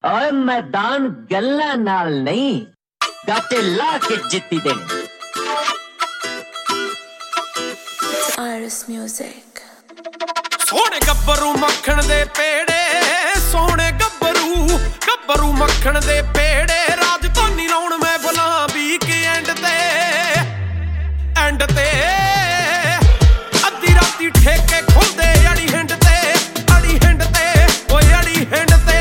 और मैदान गल्ला नाल नहीं गाते ला के जित्ती देने। Iris Music। सोने गब्बरू मक्खन दे पेड़े, सोने गब्बरू गब्बरू मक्खन दे पेड़े, राजधानी लाउण मैं भला वीक एंड ते अद्धी राती ठेके खुलदे अड़ी हिंड ते, अड़ी हिंड ते ओए अड़ी हिंड ते।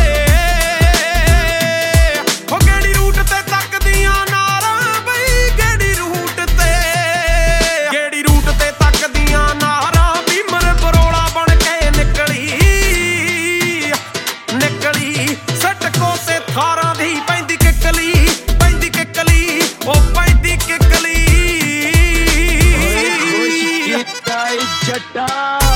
हो गेड़ी रूट ते तकदियां नारां बई, गेड़ी रूट ते, गेड़ी रूट ते तकदियां नारां भी मर बरोड़ा बन के निकली निकली। सटको ते थारां दी पैंदी किकली, पैंदी किकली ओ पैंदी किकली। जटा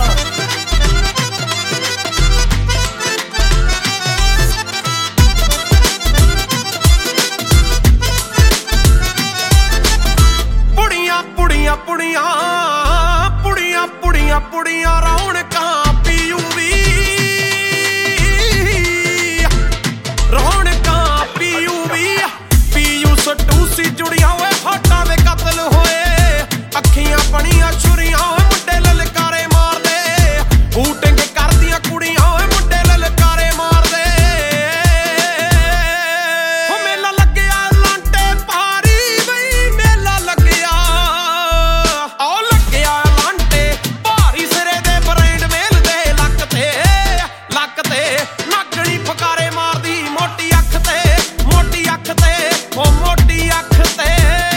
पुड़ियां पुड़ियां पुड़ियां पुड़ियां पुड़ियां पुड़ियां रौनकां पीयूवी, रौनकां पीयूवी। पीयू सटू सी जुड़ियां होए फाटा दे कतल होए, अखियां बनियां छुरियां मुंडे ललकारे मारदे, बूटिंग करदियां कुड़ियां मुंडे ललकारे मारदे। हो मेला लग्गिया लांटे पारी बई, मेला लग्गिया ओ लग्गिया लांटे भारी, सिरे दे ब्रांड मेल दे लक ते नागणी फकारे मारदी मोटी अख ते, मोटी अख ते ओ मोटी अख ते।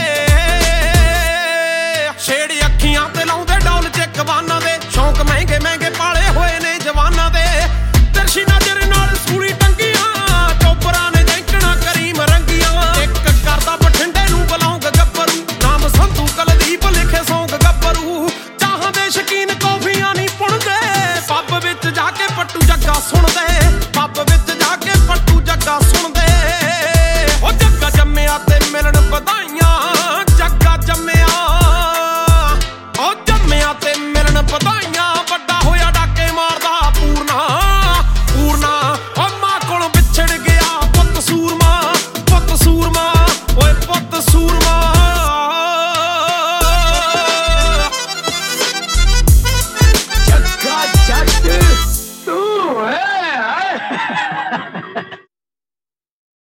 छेड़ी अखियां ते लाउंदे डौल चेक वाना दे, शौक महंगे महंगे पाले होए ने जवाना दे। तिरछी नजर नाल सूली टंगियां, चोपरा ने जैंकना करीम रंगियां। एक करदा बठिंडे नूं बुलाऊंग गब्बरू, नाम संधू कुलदीप लिखे सौंग गब्बरू। चाहां दे शकीन कॉफियां नहीं पुणदे, पब विच जाके पट्टू जग्गा सुणदे।